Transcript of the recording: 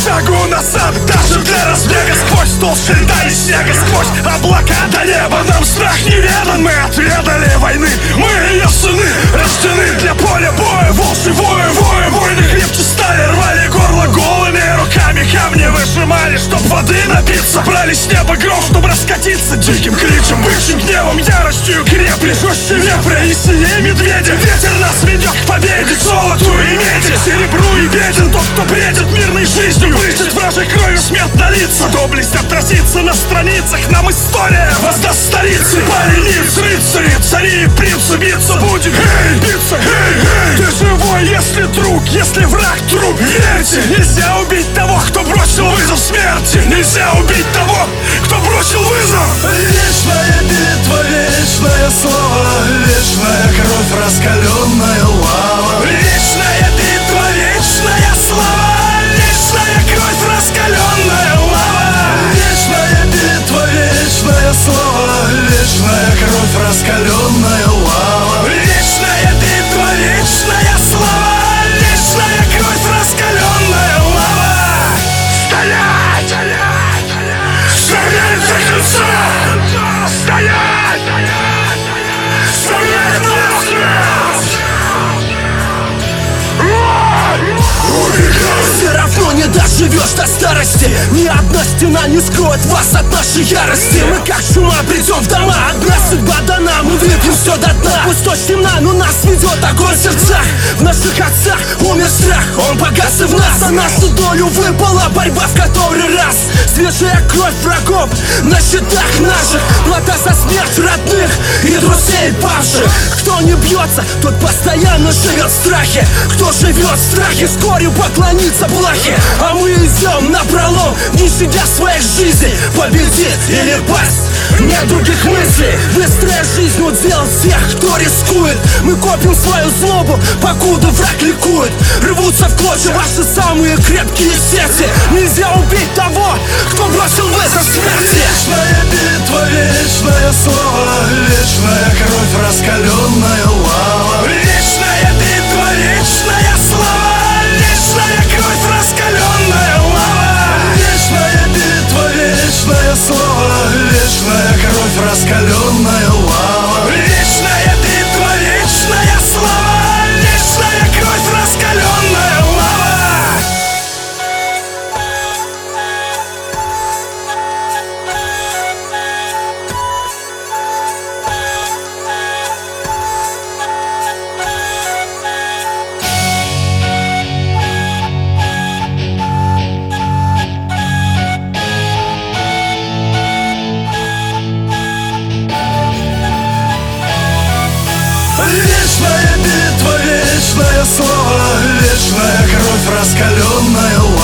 шагу назад, даже для разбега. Сквозь толщу льда и снега, сквозь облака до неба. Нам страх неведан, мы отведали войны. Мы ее сыны, рождены для поля боя. Волчьи войны крепче стали. Рвали горло голыми руками, камни выжимали, чтоб воды напиться. Брали с неба гром, чтоб раскатиться диким кричем, бычьим гневом, яростью. Крепли жестче вепря и сильнее медведя. Ветер нас ведет к победе, к золоту и меди, серебру и беден тот, кто бредит мирной жизнью. Брызжет вражей кровью смерть на лица. Доблесть отразится на страницах, нам история воздаст столицы. Парениц, рыцари, цари, принцы, биться будем. Эй, биться, эй, ты живой, если друг, если враг труп. Верьте, нельзя убить того, кто бросил вызов смерти. Нельзя убить того, кто бросил вызов. Вечная битва, вечное слово, вечная кровь, раскаленная лава. Вечная битва, вечная слава, вечная кровь, раскаленная лава. Вечная битва, вечное слово, вечная кровь, раскаленная лава. Вечная битва, вечная слава, вечная кровь, раскаленная лава. Стоять! Стоять до конца! Стоять! Стоять на смерть! Все равно не доживешь до старости. Ни одна стена не скроет вас от нашей ярости. Мы как чума придем в дома, одна судьба дана. Мы выпьем все до дна. Пусть темна, но нас ведет огонь в сердцах. В наших отцах умер страх, он погас и в нас. На нашу долю выпала борьба в который раз. Свежая кровь врагов на счетах наших. Плата за смерть родных и друзей павших. Кто не бьется, тот постоянно живет в страхе. Кто живет в страхе, вскоре поклонится плахе. А мы идем напролом, не щадя своих жизней. Победит или пасть, нет других мыслей. Быстрая жизнь удел тех, кто рискует. Мы копим свою злобу, покуда враг ликует. Рвутся в клочья ваши самые крепкие сети. Нельзя убить того, кто бросил вызов смерти. Вечная битва, вечное слово, вечная кровь, раскаленная лава. Вечная битва, вечная слава, вечная кровь, раскаленная лава. Вечная битва, вечное слово, вечная кровь, раскаленная лава. Вечная битва, вечная слава, вечная кровь, раскаленная лава. Вечная битва, вечное слово, вечная кровь, раскаленная лава.